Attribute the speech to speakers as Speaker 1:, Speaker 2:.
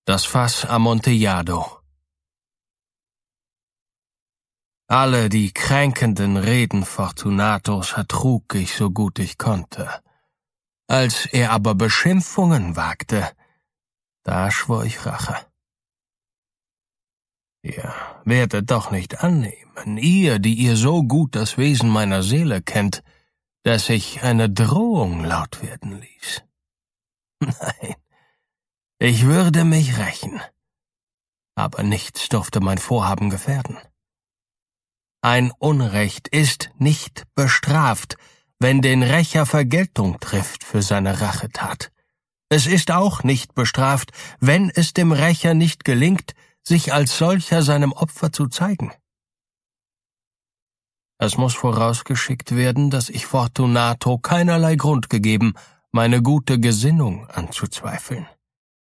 Speaker 1: Das Fass Amontillado. Alle die kränkenden Reden Fortunatos ertrug ich so gut ich konnte. Als er aber Beschimpfungen wagte, da schwor ich Rache. Ihr werdet doch nicht annehmen, ihr, die ihr so gut das Wesen meiner Seele kennt, dass ich eine Drohung laut werden ließ. Nein, ich würde mich rächen, aber nichts durfte mein Vorhaben gefährden. Ein Unrecht ist nicht bestraft, wenn den Rächer Vergeltung trifft für seine Rachetat. Es ist auch nicht bestraft, wenn es dem Rächer nicht gelingt, sich als solcher seinem Opfer zu zeigen. Es muss vorausgeschickt werden, dass ich Fortunato keinerlei Grund gegeben, meine gute Gesinnung anzuzweifeln.